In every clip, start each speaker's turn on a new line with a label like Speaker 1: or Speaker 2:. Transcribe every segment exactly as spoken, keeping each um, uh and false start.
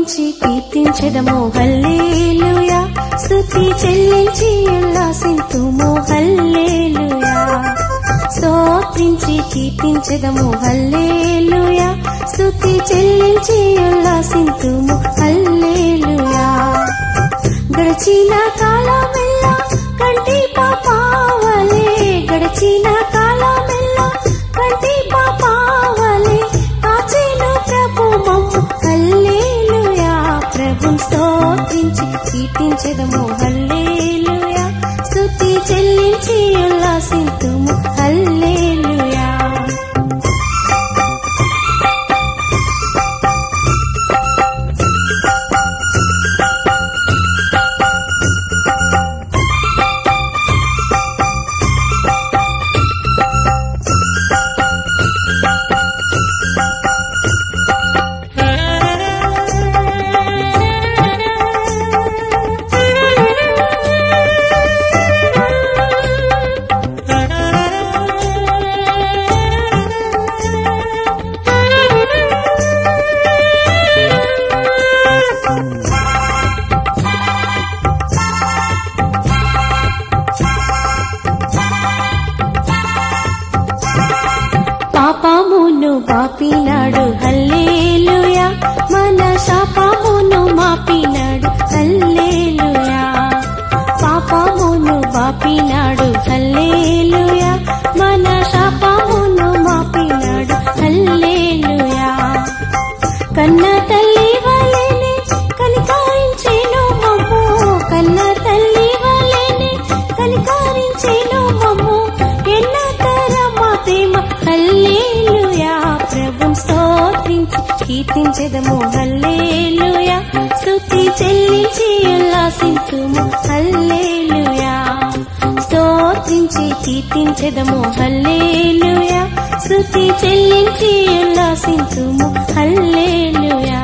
Speaker 1: స్తుతించి కీర్తించెదము హల్లెలూయా, స్తుతి చెల్లించి ఉల్లాసింతుము హల్లెలూయా. స్తోత్రించి కీర్తించెదము హల్లెలూయా, స్తుతి చెల్లించి ఉల్లాసింతుము హల్లెలూయా. గడిచిన కాలమెల్లా కంటి పాపావలే, గడిచిన కాలమెల్లా కంటి పాపావలే కాచెను ప్రభు మమ్ము హల్లెలూయా. ప్రభుని స్తోత్రించి కీర్తించెదము హల్లెలూయా, స్తుతి చెల్లించి ఉల్లాసింతుము హల్లెలూయా. పాపమును బాపినాడు హల్లెలూయా, మన శాపమును మాపినాడు హల్లెలూయా. పాపమును బాపినాడు హల్లెలూయా, మన శాపమును మాపినాడు హల్లెలూయా. కన్న తల్లి వలెనే కనికరించెను మమ్ము, కన్న తల్లి వలెనే కనికరించెను మమ్ము, ఎన్న తరమా ప్రేమ హల్లెలూయా. ప్రభుని స్తోత్రించి కీర్తించెదము హల్లెలూయా, స్తుతి చెల్లించి ఉల్లాసింతుము హల్లెలూయా. స్తోత్రించి కీర్తించెదము హల్లెలూయా, స్తుతి చెల్లించి ఉల్లాసింతుము హల్లెలూయా.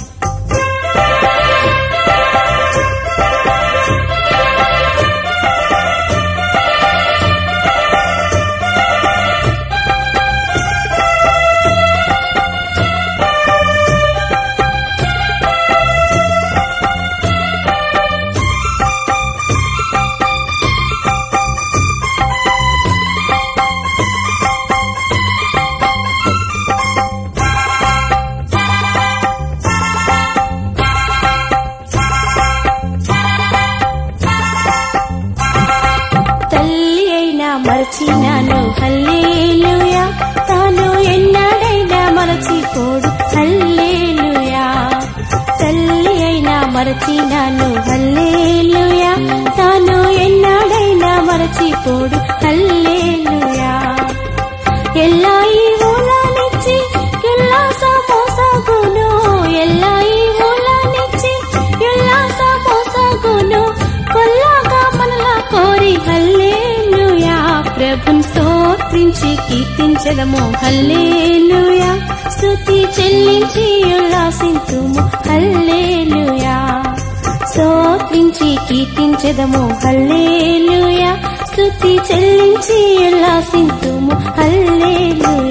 Speaker 1: మరచినాను హల్లెలూయా, తాను ఎన్నడైనా మరచిపోడు హల్లెలూయా. తల్లి అయినా మరచినాను హల్లెలూయా, తాను ఎన్నడైనా మరచిపోడు హల్లెలూయా. ఎల్లా ఈవులనిచ్చి ఉల్లాసమోసాగును, ఎల్లా ఈవులనిచ్చి ఉల్లాసమోసాగును, కొల్లాగా మనలా కోరి హల్లెలూయా. ప్రభుని స్తోత్రించి కీర్తించెదము హల్లెలూయా, స్తుతి చెల్లించి ఉల్లాసింతుము హల్లెలూయా. స్తోత్రించి కీర్తించెదము హల్లెలూయా, స్తుతి చెల్లించి ఉల్లాసింతుము హల్లెలూయా.